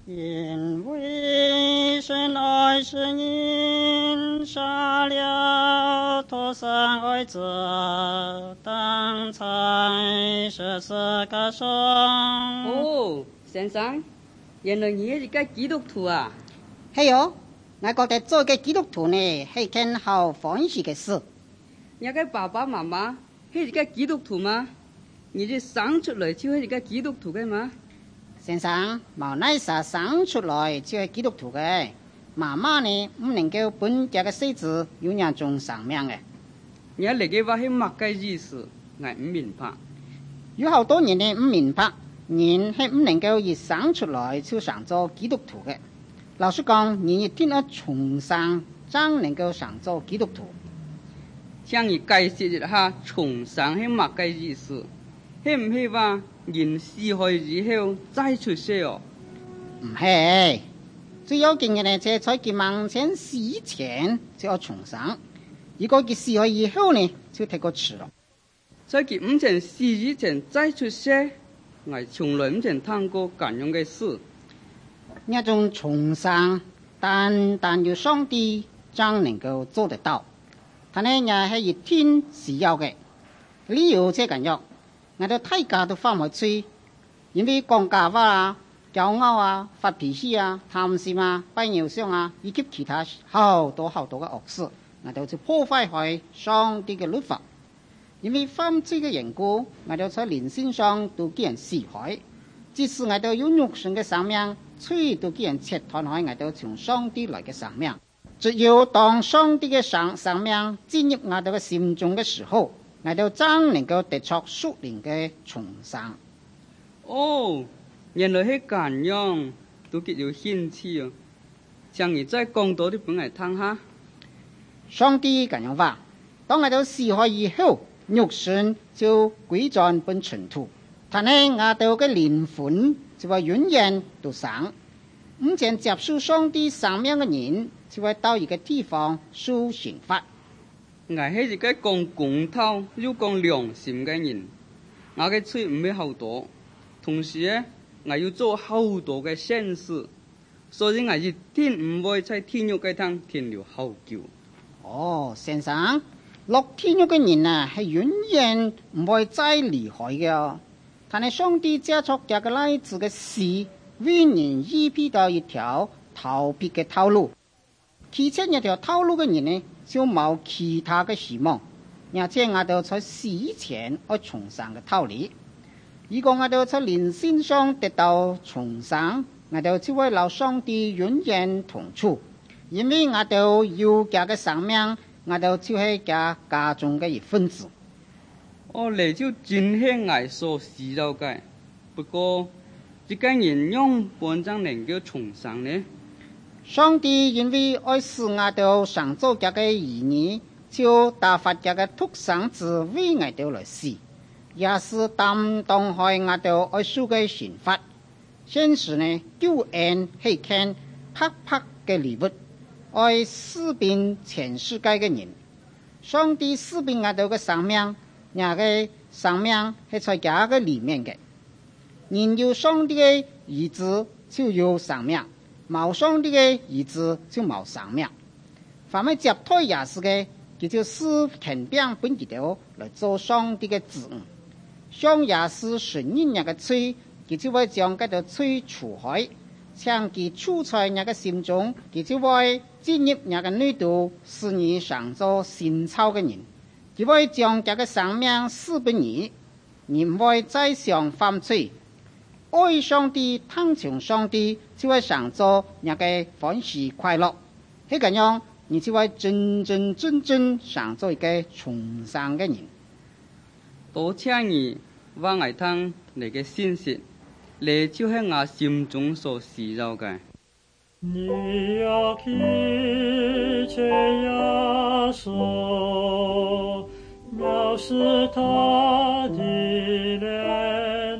因为神爱世人，杀了脱生爱子，当才是个生。 哦，先生，原来你是一个基督徒啊？ 係喲，我覺得做個基督徒呢係件好歡喜嘅事。 你嘅爸爸媽媽係一個基督徒嗎？你哋生出來就係一個基督徒嘅嗎？ 先生，冇乃是生出來就係基督徒嘅，媽媽呢唔能夠本家嘅細子有兩種生命嘅。 你嚟嘅話係乜嘅意思？我唔明白。 有好多人呢唔明白，人係唔能夠一生出來就上做基督徒嘅。老實講，人一定要從生才能夠上做基督徒。 向你解釋一下，從生係乜嘅意思？係唔係話人死去以後再出世哦？ 唔係，最要緊嘅呢，就係在佢亡前死前就要重生。如果佢死去以後呢，就太過遲咯。 在佢唔曾死以前再出世，我從來唔曾聽過咁樣嘅事。 呢種重生，但有上帝才能夠做得到。但係也係一天需要嘅。理由即係咁樣。我哋大家都翻唔去，因為講假話啊、驕傲啊、發脾氣啊、貪心啊、拜偶像啊，以及其他好多嘅惡事，我哋就破壞開上帝嘅律法。因為犯罪嘅緣故，我哋在靈性上都叫人死害，即使我哋有肉身嘅生命，罪都叫人切斷開我哋從上帝來嘅生命。只有當上帝嘅生命進入我哋嘅心中嘅時候，我哋真能夠得出屬靈嘅重生。 哦，原來係咁樣，都幾有興趣哦。請你再講多啲俾我聽下。 上帝咁樣話：當我哋死去以後，肉身就歸轉本塵土，但係我哋嘅靈魂就會永遠都生。唔曾接受上帝生命嘅人，就會到一個地方受刑罰。 我係一個講公道又講良心嘅人，我嘅罪唔係好多，同時咧，我要做好多嘅善事，所以我一定唔會在天獄嘅堂停留好久。 哦，先生，落天獄嘅人啊，係永遠唔會再離開嘅。但係上帝借出這個例子嘅事，為人預備到一條逃避嘅道路。其實一條道路嘅人呢，就冇其他嘅希望，而且我哋在死前要重生嘅道理。如果我哋在靈性上得到重生，我哋就會留上帝永遠同處，因為我哋有家嘅生命，我哋就係家中嘅一份子。 哦，你就真係我所需要嘅，不過一個人用本章能夠重生呢？ 上帝因為愛使我哋上做家嘅兒女，就打發家嘅獨生子為我哋來死，也是擔當開我哋愛受嘅刑罰。現時呢，救恩係件拍拍嘅禮物，愛使遍全世界嘅人。上帝使遍我哋嘅生命，人嘅生命係在家嘅裡面嘅。人有上帝嘅兒子就有生命。冇上帝嘅兒子就冇生命，凡係接待耶穌嘅，佢就使權柄本佢哋來做上帝嘅子女。像耶穌承認人嘅罪，佢就會將嗰條罪除開；將佢除在人嘅心中，佢就會進入人嘅內度，使你上做新造嘅人。佢會將這個生命賜俾你，你唔會再想犯罪。愛上帝、聽從上帝，就會上做人嘅歡喜快樂。係咁樣，你就會真正上做一個重生嘅人。 多謝你話我聽你嘅信息，你就係我心中所需要嘅。 你要聽見耶穌藐視他的憐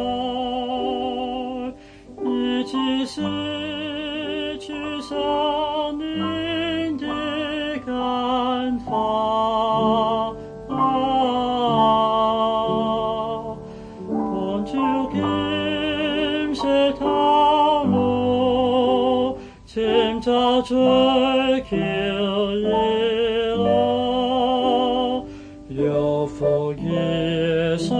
愛，以及失去生命的看法。本主今世頭路。 着追求耶路，有福的神，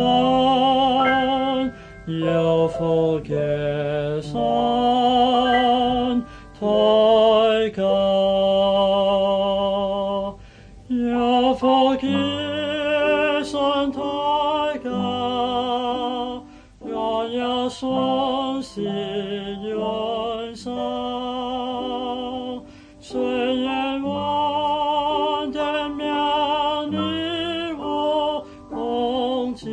有福的神，抬高，有福的神抬高，荣耀顺息永生。虽然我的名与我同进，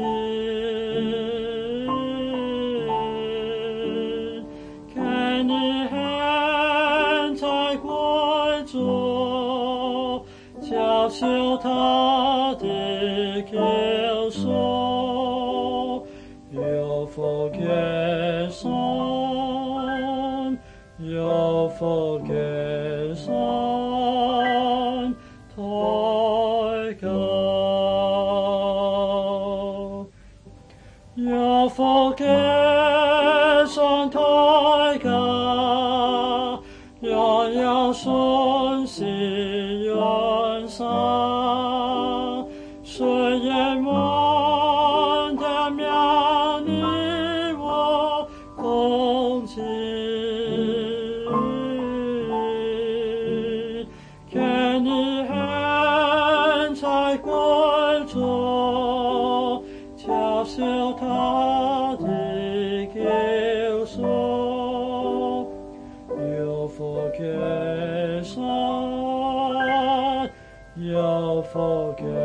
看你现在归主，接受他的救赎，有福的神，有福的神，抬高，有福的神抬高，荣耀顺息永生。虽然我的名与我同进，看你现在归主，接受他的救赎，有福的神，有福的